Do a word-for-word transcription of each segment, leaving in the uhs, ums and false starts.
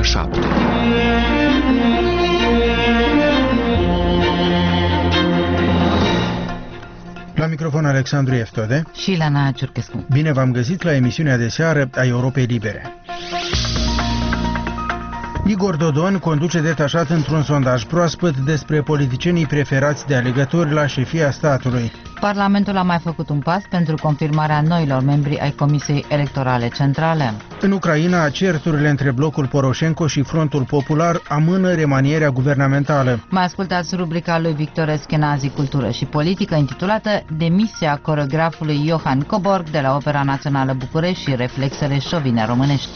șapte. La microfon Alexandru Eftode și Ilana Ciurchescu. Bine v-am găsit la emisiunea de seară a Europei Libere. Igor Dodon conduce detașat într-un sondaj proaspăt despre politicienii preferați de alegători la șefia statului. Parlamentul a mai făcut un pas pentru confirmarea noilor membri ai Comisiei Electorale Centrale. În Ucraina, certurile între blocul Poroșenko și Frontul Popular amână remanierea guvernamentală. Mai ascultați rubrica lui Victor Eschenazi, Cultură și Politică, intitulată Demisia coreografului Johan Coborg de la Opera Națională București și reflexele șovine românești.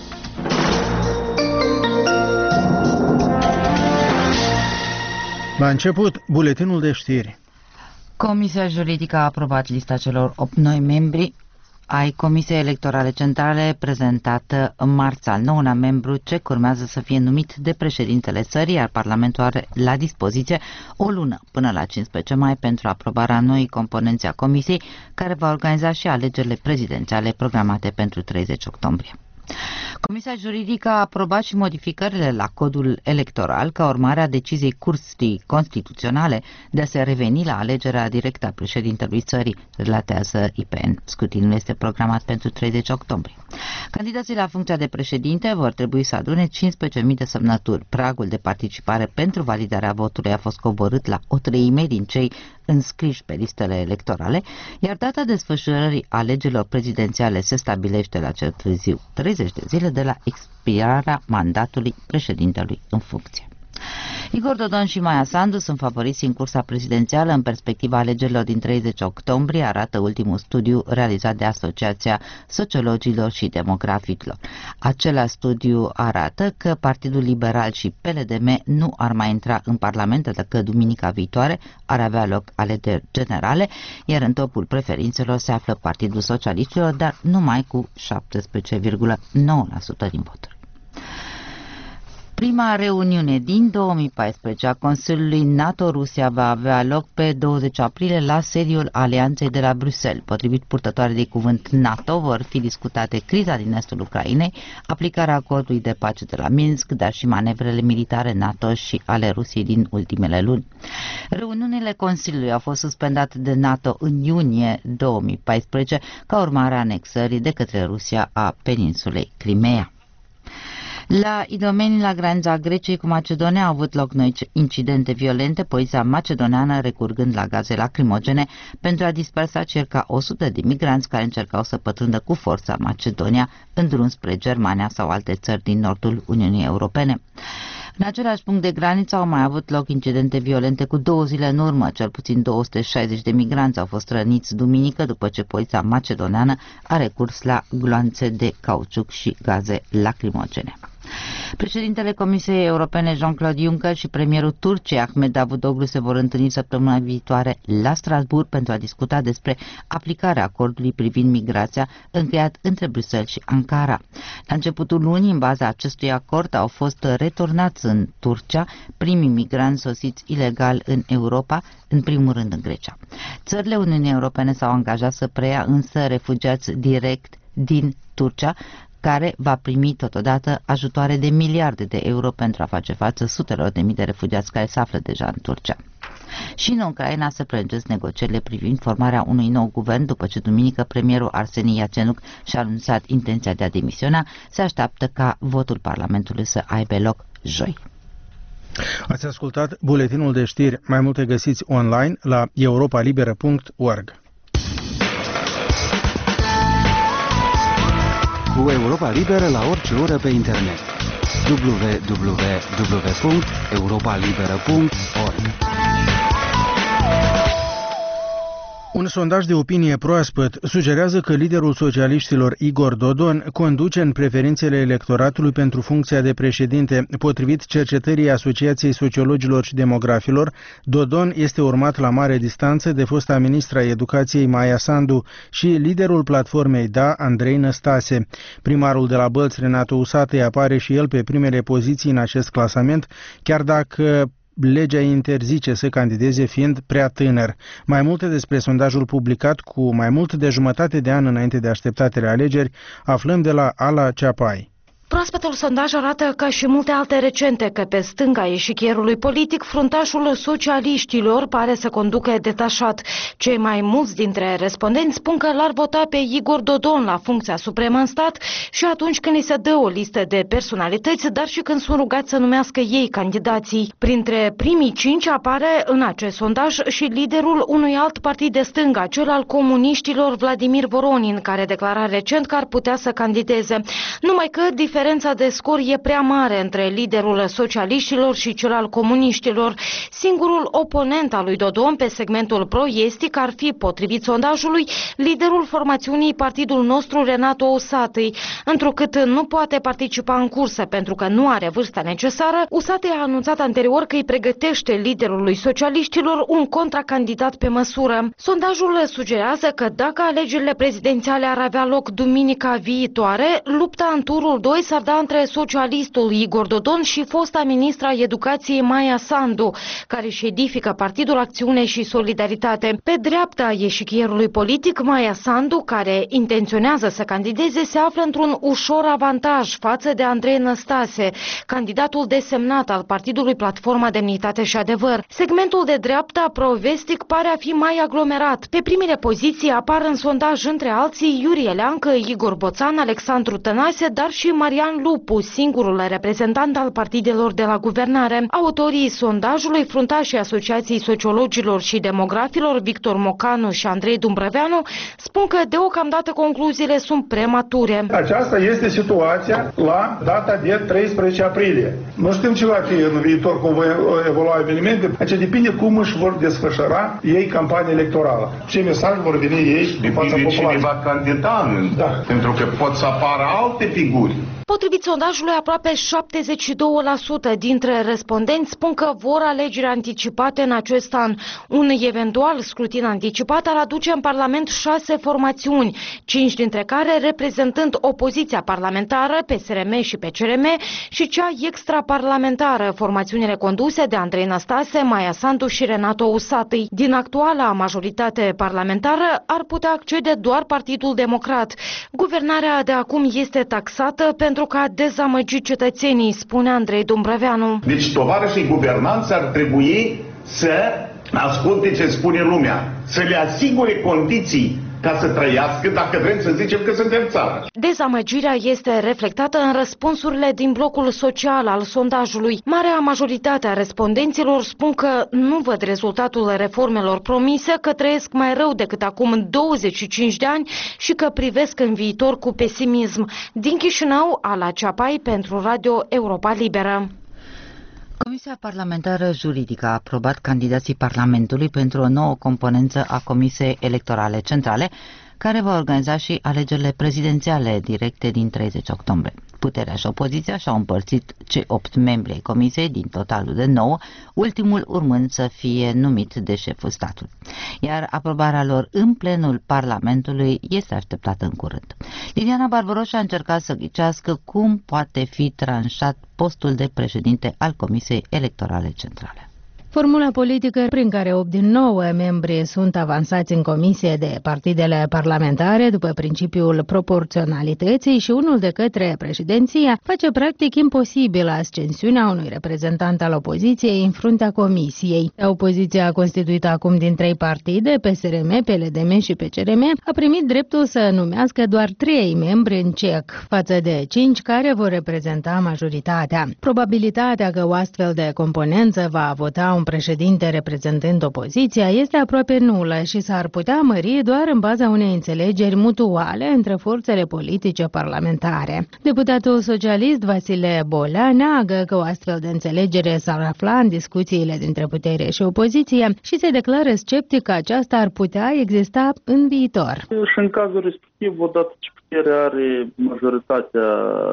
La început, buletinul de știri. Comisia Juridică a aprobat lista celor opt noi membri ai Comisiei Electorale Centrale prezentată marți, al nouălea membru ce urmează să fie numit de președintele țării, iar Parlamentul are la dispoziție o lună până la cincisprezece mai pentru aprobarea noii componențe a Comisiei, care va organiza și alegerile prezidențiale programate pentru treizeci octombrie. Comisia Juridică a aprobat și modificările la codul electoral ca urmare a deciziei Curții Constituționale de a se reveni la alegerea directă a președintelui țării, relatează I P N. Scrutinul este programat pentru treizeci octombrie. Candidații la funcția de președinte vor trebui să adune cincisprezece mii de semnături. Pragul de participare pentru validarea votului a fost coborât la o treime din cei înscriși pe listele electorale, iar data desfășurării alegerilor prezidențiale se stabilește la cel târziu treizeci de zile de la expirarea mandatului președintelui în funcție. Igor Dodon și Maia Sandu sunt favoriți în cursa prezidențială în perspectiva alegerilor din treizeci octombrie, arată ultimul studiu realizat de Asociația Sociologilor și Demograficilor. Acela studiu arată că Partidul Liberal și P L D M nu ar mai intra în Parlament dacă duminica viitoare ar avea loc alegeri generale, iar în topul preferințelor se află Partidul Socialiștilor, dar numai cu șaptesprezece virgulă nouă la sută din voturi. Prima reuniune din două mii paisprezece a Consiliului NATO-Rusia va avea loc pe douăzeci aprilie la sediul Alianței de la Bruxelles. Potrivit purtătoarei de cuvânt NATO, vor fi discutate criza din estul Ucrainei, aplicarea acordului de pace de la Minsk, dar și manevrele militare NATO și ale Rusiei din ultimele luni. Reuniunile Consiliului au fost suspendate de NATO în iunie două mii paisprezece ca urmare a anexării de către Rusia a peninsulei Crimea. La Idomeni, la granița Greciei cu Macedonia, au avut loc noi incidente violente, poliția macedoneană recurgând la gaze lacrimogene pentru a dispersa circa o sută de migranți care încercau să pătrundă cu forța Macedonia în drum spre Germania sau alte țări din nordul Uniunii Europene. În același punct de graniță au mai avut loc incidente violente cu două zile în urmă. Cel puțin două sute șaizeci de migranți au fost răniți duminică după ce poliția macedoneană a recurs la gloanțe de cauciuc și gaze lacrimogene. Președintele Comisiei Europene Jean-Claude Juncker și premierul Turciei Ahmed Davutoglu se vor întâlni săptămâna viitoare la Strasbourg pentru a discuta despre aplicarea acordului privind migrația încheiat între Bruxelles și Ankara. La începutul lunii, în baza acestui acord, au fost returnați în Turcia primii migranți sosiți ilegal în Europa, în primul rând în Grecia. Țările Uniunii Europene s-au angajat să preia însă refugiați direct din Turcia, care va primi totodată ajutoare de miliarde de euro pentru a face față sutelor de mii de refugiați care se află deja în Turcia. Și în Ucraina se prelungesc negocierile privind formarea unui nou guvern după ce duminică premierul Arseni Iacenuc și-a anunțat intenția de a demisiona. Se așteaptă ca votul Parlamentului să aibă loc joi. Ați ascultat buletinul de știri. Mai multe găsiți online la europa liberă punct org. Cu Europa Liberă la orice oră pe internet. w w w punct europa liberă punct org. Un sondaj de opinie proaspăt sugerează că liderul socialiștilor Igor Dodon conduce în preferințele electoratului pentru funcția de președinte. Potrivit cercetării Asociației Sociologilor și Demografilor, Dodon este urmat la mare distanță de fosta ministra Educației Maia Sandu și liderul platformei Da, Andrei Năstase. Primarul de la Bălți, Renato Usatăi, apare și el pe primele poziții în acest clasament, chiar dacă legea interzice să candideze fiind prea tânăr. Mai multe despre sondajul publicat cu mai mult de jumătate de an înainte de așteptatele alegeri aflăm de la Ala Ceapai. Proaspătul sondaj arată, ca și multe alte recente, că pe stânga eșichierului politic, fruntașul socialiștilor pare să conducă detașat. Cei mai mulți dintre respondenți spun că l-ar vota pe Igor Dodon la funcția supremă în stat și atunci când îi se dă o listă de personalități, dar și când sunt rugați să numească ei candidații. Printre primii cinci apare în acest sondaj și liderul unui alt partid de stânga, cel al comuniștilor Vladimir Voronin, care declara recent că ar putea să candideze. Numai că diferența de scor e prea mare între liderul socialiștilor și cel al comuniștilor. Singurul oponent al lui Dodon pe segmentul pro-estic ar fi, potrivit sondajului, liderul formațiunii Partidul Nostru, Renato Usatăi. Întrucât nu poate participa în cursă pentru că nu are vârsta necesară, Usatăi a anunțat anterior că îi pregătește liderului socialiștilor un contracandidat pe măsură. Sondajul sugerează că dacă alegerile prezidențiale ar avea loc duminica viitoare, lupta în turul doi s-ar da între socialistul Igor Dodon și fosta ministra educației Maia Sandu, care își edifică Partidul Acțiune și Solidaritate. Pe dreapta eșichierului politic, Maia Sandu, care intenționează să candideze, se află într-un ușor avantaj față de Andrei Năstase, candidatul desemnat al Partidului Platforma Demnitate și Adevăr. Segmentul de dreapta pro-vestic pare a fi mai aglomerat. Pe primele poziții apar în sondaj între alții Iurie Leancă, Igor Boțan, Alexandru Tănase, dar și Marian Lupu, singurul reprezentant al partidelor de la guvernare. Autorii sondajului, fruntașii Asociației Sociologilor și Demografilor, Victor Mocanu și Andrei Dumbrăveanu, spun că deocamdată concluziile sunt premature. Aceasta este situația la data de treisprezece aprilie. Nu știm ce va fi în viitor, cum vor evolua evenimente. Aceea depinde cum își vor desfășura ei campania electorală. Ce mesaj vor veni ei în fața populației. Cine va candida, da. Pentru că pot să apară alte figuri. Potrivit sondajului, aproape șaptezeci și doi la sută dintre respondenți spun că vor alegeri anticipate în acest an. Un eventual scrutin anticipat ar aduce în Parlament șase formațiuni, cinci dintre care reprezentând opoziția parlamentară, P S R M și P C R M, și cea extraparlamentară, formațiunile conduse de Andrei Năstase, Maia Sandu și Renato Usatăi. Din actuala majoritate parlamentară ar putea accede doar Partidul Democrat. Guvernarea de acum este taxată pentru că a dezamăgit cetățenii, spune Andrei Dumbrăveanu. Deci tovarășii guvernanți ar trebui să asculte ce spune lumea, să le asigure condiții ca să trăiască, dacă vrem să zicem că suntem țară. Dezamăgirea este reflectată în răspunsurile din blocul social al sondajului. Marea majoritate a respondenților spun că nu văd rezultatul reformelor promise, că trăiesc mai rău decât acum douăzeci și cinci de ani și că privesc în viitor cu pesimism. Din Chișinău, Ala Ceapai pentru Radio Europa Liberă. Comisia Parlamentară Juridică a aprobat candidații Parlamentului pentru o nouă componență a Comisiei Electorale Centrale, care va organiza și alegerile prezidențiale directe din treizeci octombrie. Puterea și opoziția și-au împărțit cei opt membri ai comisiei din totalul de nouă, ultimul urmând să fie numit de șeful statului. Iar aprobarea lor în plenul Parlamentului este așteptată în curând. Liliana Barbaroș a încercat să ghicească cum poate fi tranșat postul de președinte al Comisiei Electorale Centrale. Formula politică prin care opt din nouă membri sunt avansați în comisie de partidele parlamentare după principiul proporționalității și unul de către președinția face practic imposibilă ascensiunea unui reprezentant al opoziției în fruntea comisiei. Opoziția constituită acum din trei partide, P S R M, P L D M și P C R M, a primit dreptul să numească doar trei membri în cec, față de cinci care vor reprezenta majoritatea. Probabilitatea că o astfel de componență va vota un președinte reprezentând opoziția este aproape nulă și s-ar putea mări doar în baza unei înțelegeri mutuale între forțele politice parlamentare. Deputatul socialist Vasile Bolea neagă că o astfel de înțelegere s-ar afla în discuțiile dintre putere și opoziție și se declară sceptic că aceasta ar putea exista în viitor. Și în cazul respectiv, odată ce puterea are majoritatea,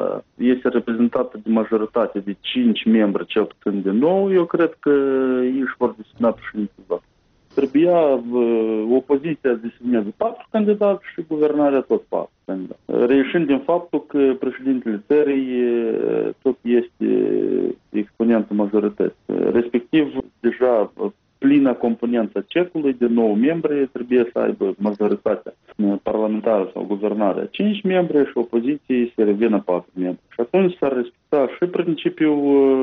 este reprezentată de majoritate de cinci membri, cel puțin de nou, eu cred că ei își vor desemna președintele. Trebuia uh, opoziția să desemneze patru candidați și guvernarea tot patru candidați. Reieșind din faptul că președintele țării tot este exponentul majorității. Respectiv, deja plină componență cecului de nouă membri, trebuie să aibă majoritatea parlamentară sau guvernare cinci membri și opoziției se revină patru membri. Și atunci s-ar respecta și principiul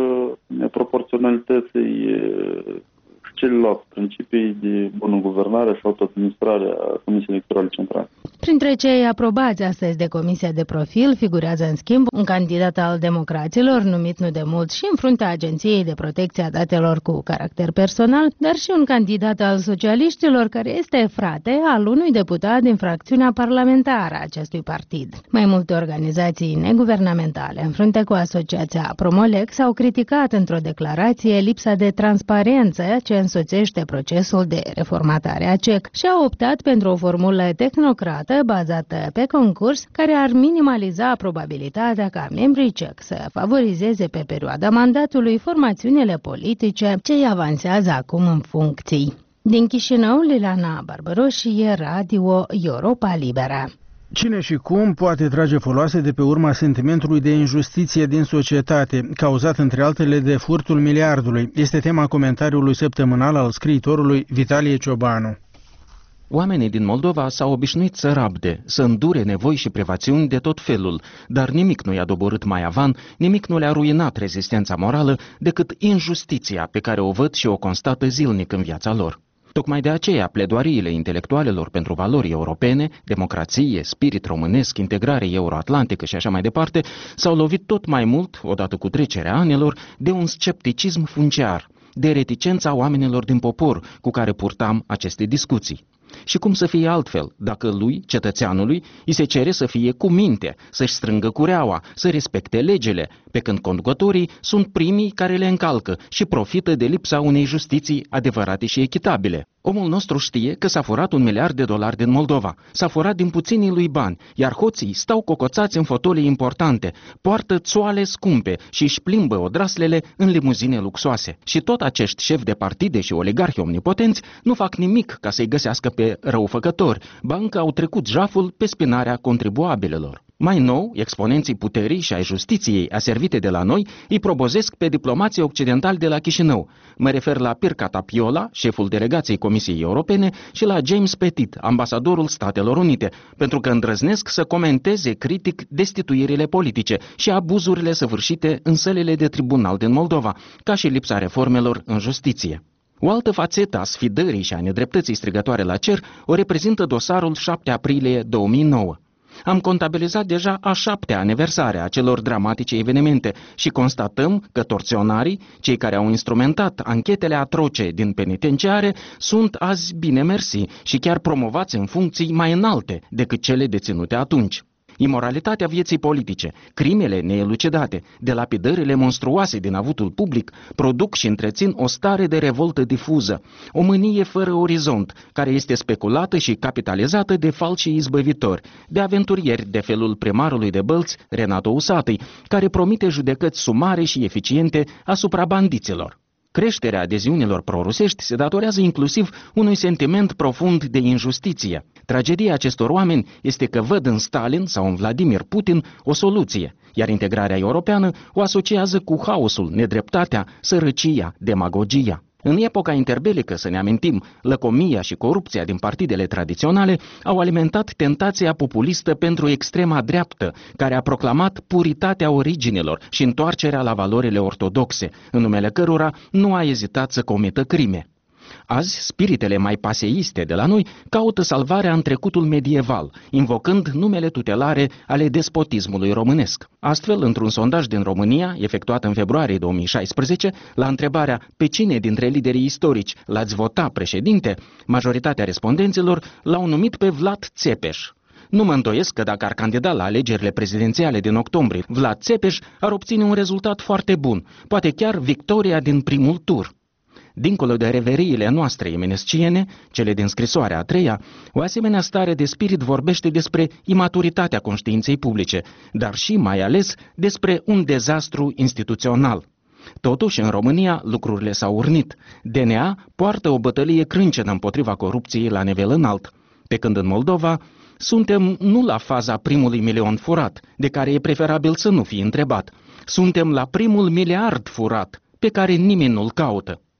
uh, proporționalității uh, și celelalte principii de bună guvernare și autoadministrare a Comisiei Electorale Centrale. Printre cei aprobați astăzi de Comisia de Profil figurează în schimb un candidat al democraților numit nu de mult și în fruntea Agenției de Protecție a Datelor cu caracter personal, dar și un candidat al socialiștilor care este frate al unui deputat din fracțiunea parlamentară a acestui partid. Mai multe organizații neguvernamentale, în frunte cu asociația Promolex, au criticat într-o declarație lipsa de transparență ce însoțește procesul de reformatare a C E C și au optat pentru o formulă tehnocrată bazată pe concurs care ar minimaliza probabilitatea ca membrii C E C să favorizeze pe perioada mandatului formațiunile politice ce îi avansează acum în funcții. Din Chișinău, Liliana Barbaroșie, Radio Europa Liberă. Cine și cum poate trage foloase de pe urma sentimentului de injustiție din societate, cauzat între altele de furtul miliardului? Este tema comentariului săptămânal al scriitorului Vitalie Ciobanu. Oamenii din Moldova s-au obișnuit să rabde, să îndure nevoi și privațiuni de tot felul, dar nimic nu i-a doborât mai avan, nimic nu le-a ruinat rezistența morală decât injustiția pe care o văd și o constată zilnic în viața lor. Tocmai de aceea, pledoariile intelectualelor pentru valori europene, democrație, spirit românesc, integrare euroatlantică și așa mai departe, s-au lovit tot mai mult, odată cu trecerea anilor, de un scepticism funciar, de reticența oamenilor din popor cu care purtam aceste discuții. Și cum să fie altfel, dacă lui, cetățeanului, îi se cere să fie cu minte, să-și strângă cureaua, să respecte legile, pe când conducătorii sunt primii care le încalcă și profită de lipsa unei justiții adevărate și echitabile. Omul nostru știe că s-a furat un miliard de dolari din Moldova, s-a furat din puținii lui bani, iar hoții stau cocoțați în fotolii importante, poartă țoale scumpe și își plimbă odraslele în limuzine luxoase. Și tot acești șefi de partide și oligarhi omnipotenți nu fac nimic ca să-i găsească pe răufăcători, ba încă au trecut jaful pe spinarea contribuabililor. Mai nou, exponenții puterii și ai justiției aservite de la noi îi probozesc pe diplomații occidentali de la Chișinău. Mă refer la Pirca Tapiola, șeful delegației Comisiei Europene, și la James Petit, ambasadorul Statelor Unite, pentru că îndrăznesc să comenteze critic destituirile politice și abuzurile săvârșite în sălile de tribunal din Moldova, ca și lipsa reformelor în justiție. O altă fațetă a sfidării și a nedreptății strigătoare la cer o reprezintă dosarul șapte aprilie două mii nouă. Am contabilizat deja a șaptea aniversare a celor dramatice evenimente și constatăm că torționarii, cei care au instrumentat anchetele atroce din penitenciare, sunt azi bine mersi și chiar promovați în funcții mai înalte decât cele deținute atunci. Imoralitatea vieții politice, crimele neelucidate, delapidările monstruoase din avutul public produc și întrețin o stare de revoltă difuză, o mânie fără orizont, care este speculată și capitalizată de falși izbăvitori, de aventurieri de felul primarului de Bălți, Renato Usatăi, care promite judecăți sumare și eficiente asupra bandiților. Creșterea adeziunilor prorusești se datorează inclusiv unui sentiment profund de injustiție. Tragedia acestor oameni este că văd în Stalin sau în Vladimir Putin o soluție, iar integrarea europeană o asociază cu haosul, nedreptatea, sărăcia, demagogia. În epoca interbelică, să ne amintim, lăcomia și corupția din partidele tradiționale au alimentat tentația populistă pentru extrema dreaptă, care a proclamat puritatea originilor și întoarcerea la valorile ortodoxe, în numele cărora nu a ezitat să comită crime. Azi, spiritele mai paseiste de la noi caută salvarea în trecutul medieval, invocând numele tutelare ale despotismului românesc. Astfel, într-un sondaj din România, efectuat în februarie două mii șaisprezece, la întrebarea pe cine dintre liderii istorici l-ați vota președinte, majoritatea respondenților l-au numit pe Vlad Țepeș. Nu mă îndoiesc că dacă ar candida la alegerile prezidențiale din octombrie, Vlad Țepeș ar obține un rezultat foarte bun, poate chiar victoria din primul tur. Dincolo de reveriile noastre emenesciene, cele din scrisoarea a treia, o asemenea stare de spirit vorbește despre imaturitatea conștiinței publice, dar și mai ales despre un dezastru instituțional. Totuși, în România, lucrurile s-au urnit. D N A poartă o bătălie crâncenă împotriva corupției la nivel înalt, pe când în Moldova suntem nu la faza primului milion furat, de care e preferabil să nu fie întrebat. Suntem la primul miliard furat, pe care nimeni nu-l caută.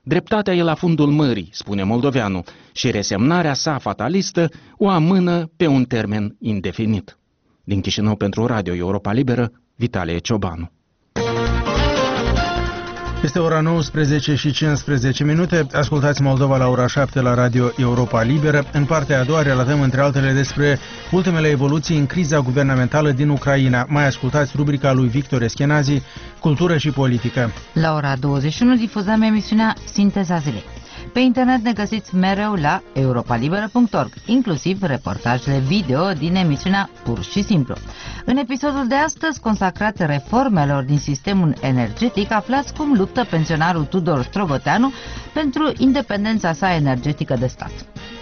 Dreptatea e la fundul mării, spune moldoveanul, și resemnarea sa fatalistă o amână pe un termen indefinit. Din Chișinău pentru Radio Europa Liberă, Vitalie Ciobanu. Este ora nouăsprezece și cincisprezece minute. Ascultați Moldova la ora șapte la Radio Europa Liberă. În partea a doua relatăm între altele despre ultimele evoluții în criza guvernamentală din Ucraina. Mai ascultați rubrica lui Victor Eschenazi, Cultură și Politică. La ora douăzeci și unu difuzăm emisiunea Sinteza Zilei. Pe internet ne găsiți mereu la europa liberă punct org, inclusiv reportajele video din emisiunea Pur și Simplu. În episodul de astăzi, consacrat reformelor din sistemul energetic, aflați cum luptă pensionarul Tudor Strogoteanu pentru independența sa energetică de stat.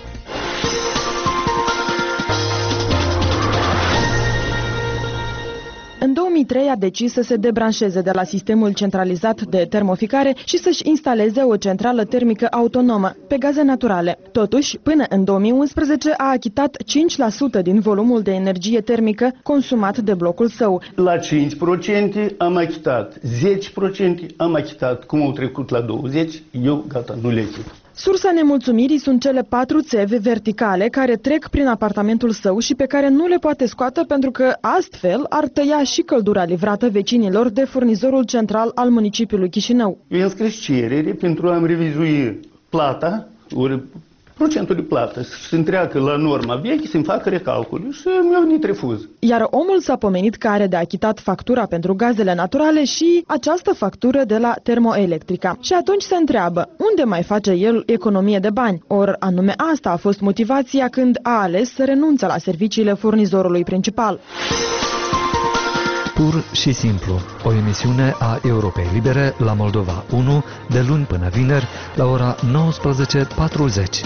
În două mii trei a decis să se debranșeze de la sistemul centralizat de termoficare și să-și instaleze o centrală termică autonomă, pe gaze naturale. Totuși, până în două mii unsprezece a achitat cinci la sută din volumul de energie termică consumat de blocul său. La cinci la sută am achitat, zece la sută am achitat. Cum au trecut la douăzeci la sută, eu gata, nu le achit. Sursa nemulțumirii sunt cele patru țevi verticale care trec prin apartamentul său și pe care nu le poate scoate pentru că astfel ar tăia și căldura livrată vecinilor de furnizorul central al municipiului Chișinău. Eu înscris cerere pentru a-mi revizui plata, ori procentul de plată, să întreacă la norma veche, să-mi facă recalcul și mi-a venit refuz. Iar omul s-a pomenit că are de achitat factura pentru gazele naturale și această factură de la Termoelectrica. Și atunci se întreabă, unde mai face el economie de bani? Or, anume asta a fost motivația când a ales să renunțe la serviciile furnizorului principal. Pur și Simplu, o emisiune a Europei Libere la Moldova unu, de luni până vineri, la ora nouăsprezece patruzeci.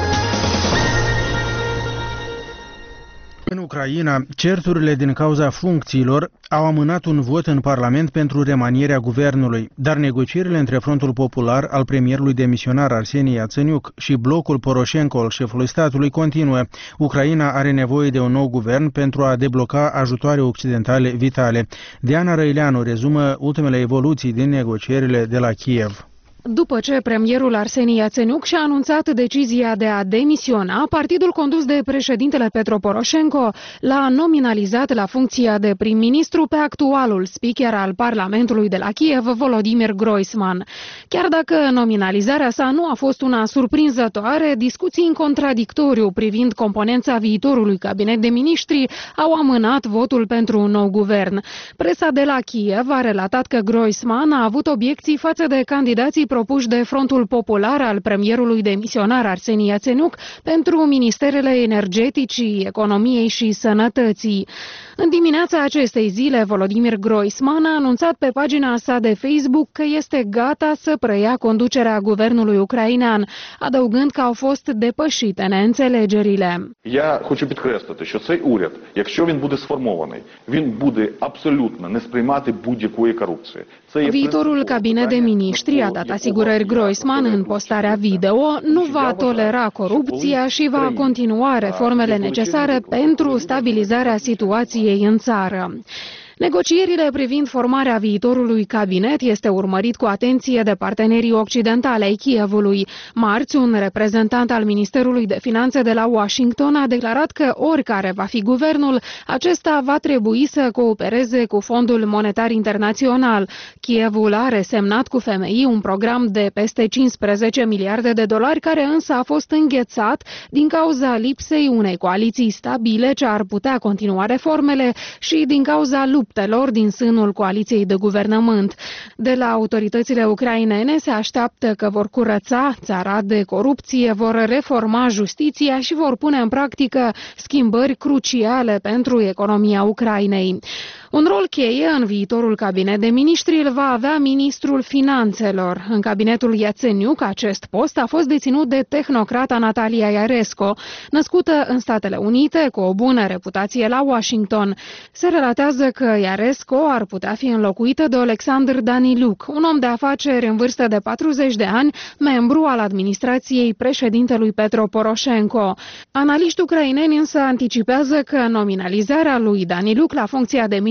În Ucraina, certurile din cauza funcțiilor au amânat un vot în Parlament pentru remanierea guvernului, dar negocierile între Frontul Popular al premierului demisionar Arsenie Iatsenuc și blocul Poroșenko al șefului statului continuă. Ucraina are nevoie de un nou guvern pentru a debloca ajutoare occidentale vitale. Diana Răileanu rezumă ultimele evoluții din negocierile de la Kiev. După ce premierul Arsenie Iatsenuc și-a anunțat decizia de a demisiona, partidul condus de președintele Petro Poroșenko l-a nominalizat la funcția de prim-ministru pe actualul speaker al Parlamentului de la Kiev, Volodymyr Groisman. Chiar dacă nominalizarea sa nu a fost una surprinzătoare, discuții în contradictoriu privind componența viitorului cabinet de miniștri au amânat votul pentru un nou guvern. Presa de la Kiev a relatat că Groisman a avut obiecții față de candidații propuși de Frontul Popular al premierului demisionar Arsenie Iatsenuc pentru ministerele energeticii, economiei și sănătății. În dimineața acestei zile, Volodymyr Groisman a anunțat pe pagina sa de Facebook că este gata să preia conducerea guvernului ucrainean, adăugând că au fost depășite neînțelegerile. Я хочу підкреслити, що цей уряд, якщо він буде сформований, він буде абсолютно не сприймати будь-якої корупції. Viitorul cabinet de miniștri a dat asigurări Groisman în postarea video, nu va tolera corupția și va continua reformele necesare pentru stabilizarea situației în țară. Negocierile privind formarea viitorului cabinet este urmărit cu atenție de partenerii occidentali ai Kievului. Marți, un reprezentant al Ministerului de Finanțe de la Washington a declarat că oricare va fi guvernul, acesta va trebui să coopereze cu Fondul Monetar Internațional. Kievul are semnat cu F M I un program de peste cincisprezece miliarde de dolari, care însă a fost înghețat din cauza lipsei unei coaliții stabile ce ar putea continua reformele și din cauza luptei din sânul coaliției de guvernământ. De la autoritățile ucrainene se așteaptă că vor curăța țara de corupție, vor reforma justiția și vor pune în practică schimbări cruciale pentru economia Ucrainei. Un rol cheie în viitorul cabinet de miniștri îl va avea ministrul finanțelor. În cabinetul Iatsenuc, acest post a fost deținut de tehnocrata Natalia Iaresco, născută în Statele Unite, cu o bună reputație la Washington. Se relatează că Iaresco ar putea fi înlocuită de Alexandru Daniluk, un om de afaceri în vârstă de patruzeci de ani, membru al administrației președintelui Petro Poroșenko. Analiști ucraineni însă anticipează că nominalizarea lui Daniluk la funcția de ministru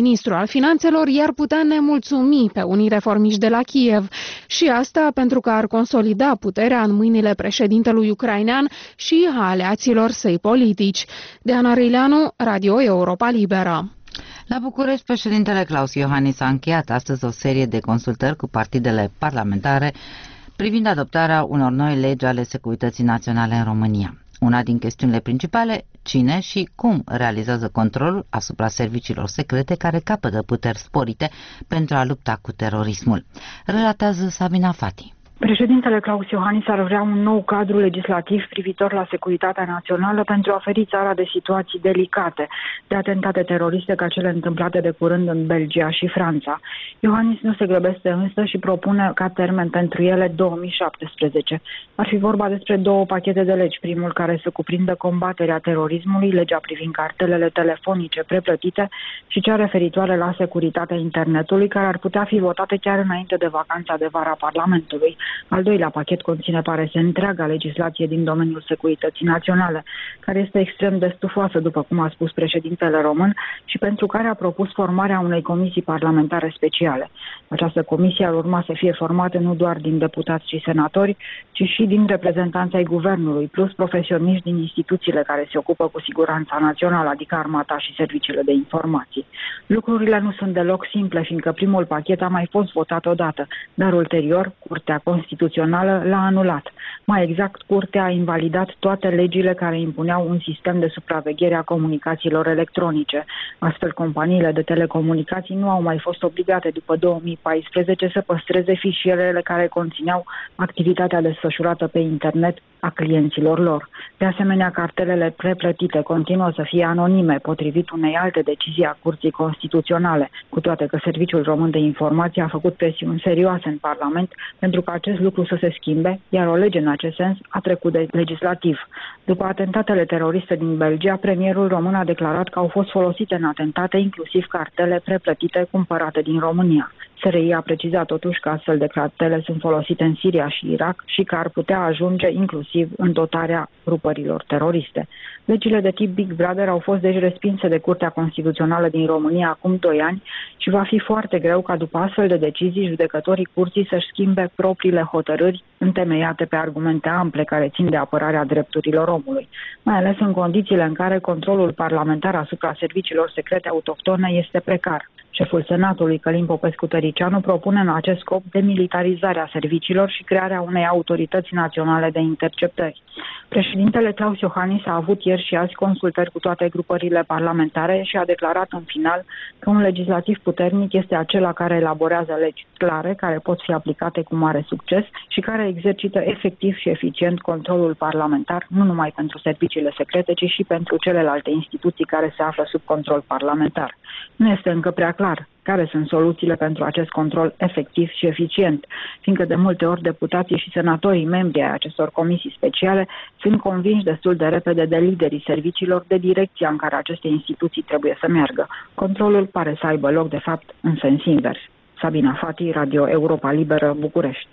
ministru al finanțelor i-ar putea nemulțumi pe unii reformiști de la Kiev. Și asta pentru că ar consolida puterea în mâinile președintelui ucrainean și a aliaților săi politici. Diana Rileanu, Radio Europa Liberă. La București, președintele Claus Iohannis a încheiat astăzi o serie de consultări cu partidele parlamentare privind adoptarea unor noi legi ale securității naționale în România. Una din chestiunile principale, cine și cum realizează controlul asupra serviciilor secrete care capătă puteri sporite pentru a lupta cu terorismul. Relatează Sabina Fati. Președintele Claus Iohannis ar vrea un nou cadru legislativ privitor la securitatea națională pentru a feri țara de situații delicate, de atentate teroriste ca cele întâmplate de curând în Belgia și Franța. Iohannis nu se grăbește însă și propune ca termen pentru ele două mii șaptesprezece. Ar fi vorba despre două pachete de legi, primul care să cuprindă combaterea terorismului, legea privind cartelele telefonice preplătite și cea referitoare la securitatea internetului, care ar putea fi votate chiar înainte de vacanța de vară a Parlamentului. Al doilea pachet conține, pare să, întreaga legislație din domeniul securității naționale, care este extrem de stufoasă, după cum a spus președintele român, și pentru care a propus formarea unei comisii parlamentare speciale. Această comisie ar urma să fie formată nu doar din deputați și senatori, ci și din reprezentanți ai guvernului, plus profesioniști din instituțiile care se ocupă cu siguranța națională, adică armata și serviciile de informații. Lucrurile nu sunt deloc simple, fiindcă primul pachet a mai fost votat odată, dar ulterior Curtea Constituțională l-a anulat. Mai exact, Curtea a invalidat toate legile care impuneau un sistem de supraveghere a comunicațiilor electronice. Astfel, companiile de telecomunicații nu au mai fost obligate după două mii paisprezece să păstreze fișierele care conțineau activitatea desfășurată pe internet a clienților lor. De asemenea, cartelele preplătite continuă să fie anonime, potrivit unei alte decizii a Curții Constituționale, cu toate că Serviciul Român de Informație a făcut presiuni serioase în Parlament pentru ca acest lucru să se schimbe, iar o lege în acest sens a trecut de legislativ. După atentatele teroriste din Belgia, premierul român a declarat că au fost folosite în atentate inclusiv cartele preplătite cumpărate din România. S R I a precizat totuși că astfel de cartele sunt folosite în Siria și Irak și că ar putea ajunge inclusiv în dotarea grupărilor teroriste. Legile de tip Big Brother au fost deci respinse de Curtea Constituțională din România acum doi ani și va fi foarte greu ca după astfel de decizii judecătorii curții să-și schimbe propriile hotărâri întemeiate pe argumente ample care țin de apărarea drepturilor omului, mai ales în condițiile în care controlul parlamentar asupra serviciilor secrete autohtone este precar. Șeful Senatului, Călin Popescu-Tăricianu, propune în acest scop demilitarizarea serviciilor și crearea unei autorități naționale de interceptări. Președintele Claus Iohannis a avut ieri și azi consultări cu toate grupările parlamentare și a declarat în final că un legislativ puternic este acela care elaborează legi clare, care pot fi aplicate cu mare succes și care exercită efectiv și eficient controlul parlamentar, nu numai pentru serviciile secrete, ci și pentru celelalte instituții care se află sub control parlamentar. Nu este încă prea clar care sunt soluțiile pentru acest control efectiv și eficient, fiindcă de multe ori deputații și senatorii membri ai acestor comisii speciale sunt convinși destul de repede de liderii serviciilor de direcția în care aceste instituții trebuie să meargă. Controlul pare să aibă loc, de fapt, în sens invers. Sabina Fati, Radio Europa Liberă, București.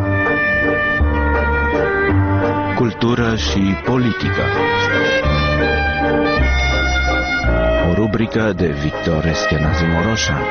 Cultură și politică. O rubrică de Victor Eschenazi Moroșan.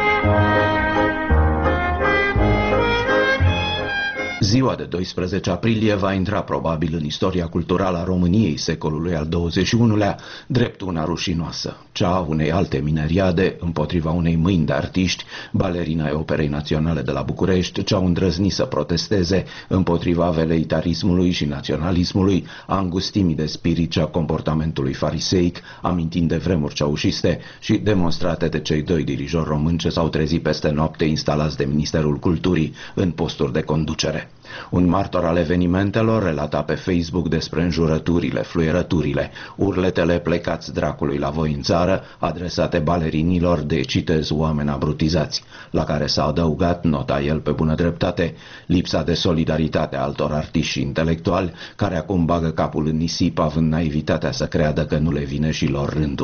Ziua de doisprezece aprilie va intra probabil în istoria culturală a României secolului al douăzeci și unulea drept una rușinoasă, cea a unei alte mineriade împotriva unei mâini de artiști, balerina ai Operei Naționale de la București, ce au îndrăznit să protesteze împotriva veleitarismului și naționalismului, a îngustimii de spirit și a comportamentului fariseic, amintind de vremuri ceaușiste și demonstrate de cei doi dirijori români ce s-au trezit peste noapte instalați de Ministerul Culturii în posturi de conducere. Un martor al evenimentelor relata pe Facebook despre înjurăturile, fluierăturile, urletele plecați dracului la voi în țară, adresate balerinilor de, citez, oameni abrutizați, la care s-a adăugat, nota el pe bună dreptate, lipsa de solidaritate a altor artiști și intelectuali, care acum bagă capul în nisip având naivitatea să creadă că nu le vine și lor rândul.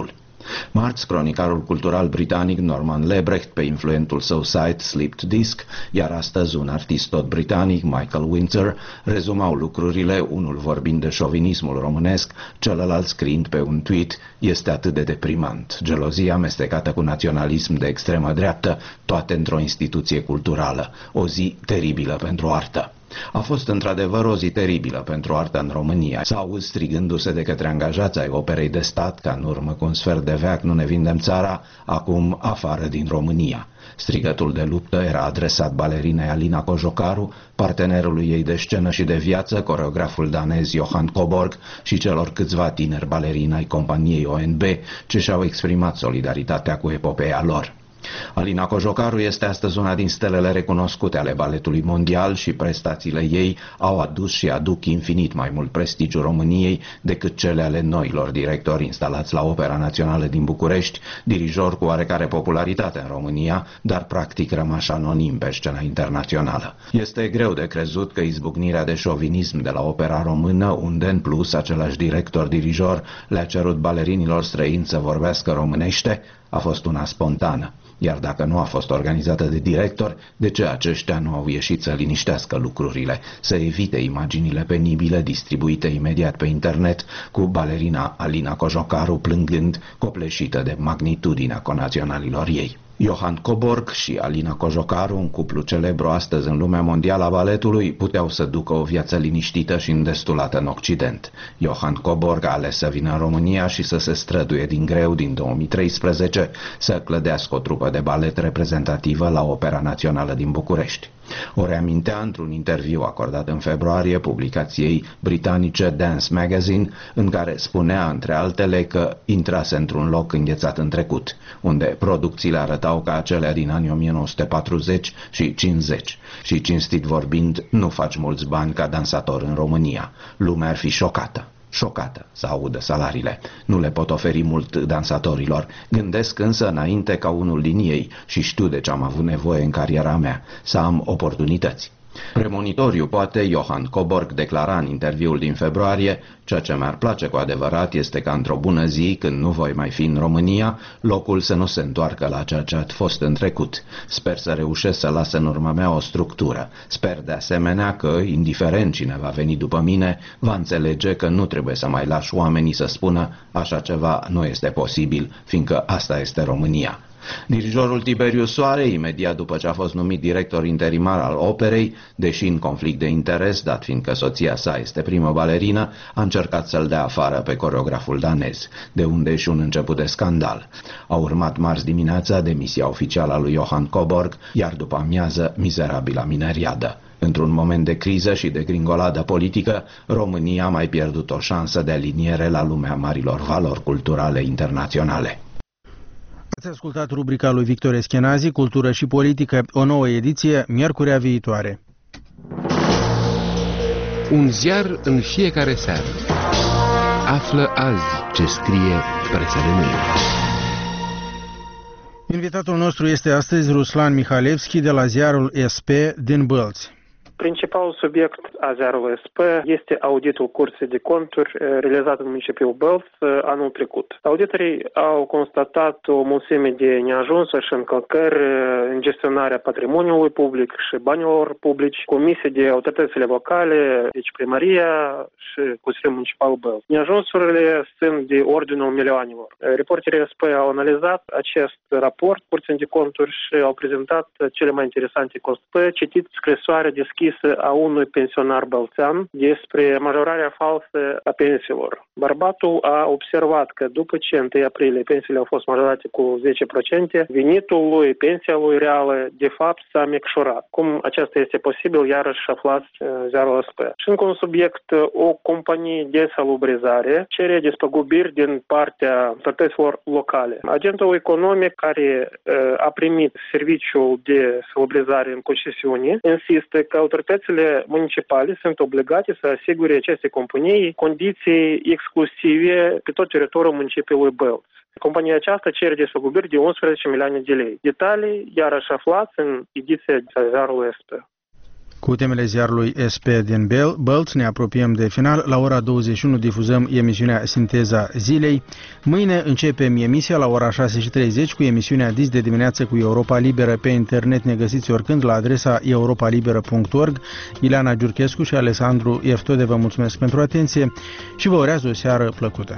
Marți, cronicarul cultural britanic Norman Lebrecht, pe influentul său site Slipped Disc, iar astăzi un artist tot britanic, Michael Winter, rezumau lucrurile, unul vorbind de șovinismul românesc, celălalt scriind pe un tweet: "Este atât de deprimant, gelozia amestecată cu naționalism de extremă dreaptă, toate într-o instituție culturală, o zi teribilă pentru artă." A fost într-adevăr o zi teribilă pentru arta în România. S-au strigându-se de către angajați ai operei de stat, ca în urmă cu un sfert de veac nu ne vindem țara, acum afară din România. Strigătul de luptă era adresat balerinei Alina Cojocaru, partenerului ei de scenă și de viață, coreograful danez Johan Coborg, și celor câțiva tineri balerini ai companiei O N B, ce și-au exprimat solidaritatea cu epopeea lor. Alina Cojocaru este astăzi una din stelele recunoscute ale baletului mondial și prestațiile ei au adus și aduc infinit mai mult prestigiu României decât cele ale noilor directori instalați la Opera Națională din București, dirijor cu oarecare popularitate în România, dar practic rămași anonim pe scena internațională. Este greu de crezut că izbucnirea de șovinism de la Opera Română, unde în plus același director-dirijor le-a cerut balerinilor străini să vorbească românește, a fost una spontană. Iar dacă nu a fost organizată de director, de ce aceștia nu au ieșit să liniștească lucrurile, să evite imaginile penibile distribuite imediat pe internet cu balerina Alina Cojocaru plângând, copleșită de magnitudinea conaționalilor ei? Johan Coborg și Alina Cojocaru, un cuplu celebru astăzi în lumea mondială a baletului, puteau să ducă o viață liniștită și îndestulată în Occident. Johan Coborg a ales să vină în România și să se străduie din greu din două mii treisprezece să clădească o trupă de balet reprezentativă la Opera Națională din București. O reamintea într-un interviu acordat în februarie publicației britanice Dance Magazine, în care spunea, între altele, că intrase într-un loc înghețat în trecut, unde producțiile arătau ca acelea din anii o mie nouă sute patruzeci și cincizeci. Și, cinstit vorbind, nu faci mulți bani ca dansator în România. Lumea ar fi șocată. Șocată să audă salariile. Nu le pot oferi mult dansatorilor. Gândesc însă înainte ca unul din ei și știu de ce am avut nevoie în cariera mea, să am oportunități. Premonitoriu, poate, Johan Coborg declara în interviul din februarie: "Ceea ce mi-ar place cu adevărat este ca într-o bună zi, când nu voi mai fi în România, locul să nu se întoarcă la ceea ce a fost în trecut. Sper să reușesc să las în urma mea o structură. Sper de asemenea că, indiferent cine va veni după mine, va înțelege că nu trebuie să mai lași oamenii să spună așa ceva nu este posibil, fiindcă asta este România." Dirijorul Tiberiu Soare, imediat după ce a fost numit director interimar al operei, deși în conflict de interes, dat fiindcă soția sa este primă balerină, a încercat să-l dea afară pe coreograful danez, de unde și un început de scandal. A urmat marți dimineața demisia oficială a lui Johan Coborg, iar după amiază mizerabila mineriadă. Într-un moment de criză și de gringoladă politică, România a mai pierdut o șansă de aliniere la lumea marilor valori culturale internaționale. Ați ascultat rubrica lui Victor Eschenazi, Cultură și Politică, o nouă ediție, miercurea viitoare. Un ziar în fiecare seară. Află azi ce scrie presa de mâine. Invitatul nostru este astăzi Ruslan Mihalevski de la ziarul S P din Bălți. Principalul subiect a ziarului S P este auditul Curții de Conturi realizat în municipiul Bălți anul trecut. Auditorii au constatat o mulțime de neajunsuri și încălcări în gestionarea patrimoniului public și banilor publici, comise de autoritățile locale, deci primăria și Consiliul Municipal Bălți. Neajunsurile sunt de ordinul milioanelor. Reporterii S P au analizat acest raport Curții de Conturi și au prezentat cele mai interesante constatări. Citiți scrisoarea deschisă a unui pensionar bălțean despre majorarea falsă a pensiilor. Bărbatul a observat că după ce întâi aprilie pensiile au fost majorate cu zece la sută, venitul lui, pensia lui reală, de fapt s-a micșorat. Cum aceasta este posibil, iarăși aflați ziarul S P. Și încă un subiect, o companie de salubrizare cere despăgubiri din partea autorităților locale. Agentul economic care a primit serviciul de salubrizare în concesiune insistă că autoritățile municipale sunt obligate să asigure aceste companii condiții exclusive pe tot teritoriul municipiului Bălți. Compania aceasta cere despăgubiri de unsprezece milioane de lei. Detalii iarăși aflați în ediția ziarului S P. Cu temele ziarului S P din Bălț ne apropiem de final. La ora douăzeci și unu difuzăm emisiunea Sinteza Zilei. Mâine începem emisia la ora șase și treizeci cu emisiunea Dis de dimineață cu Europa Liberă. Pe internet ne găsiți oricând la adresa europa liberă punct org. Ileana Giurchescu și Alessandru Eftode vă mulțumesc pentru atenție și vă urează o seară plăcută.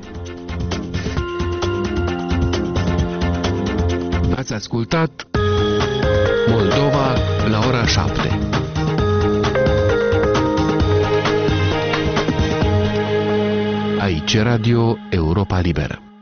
Ați ascultat Moldova la ora șapte. Aici Radio Europa Liberă.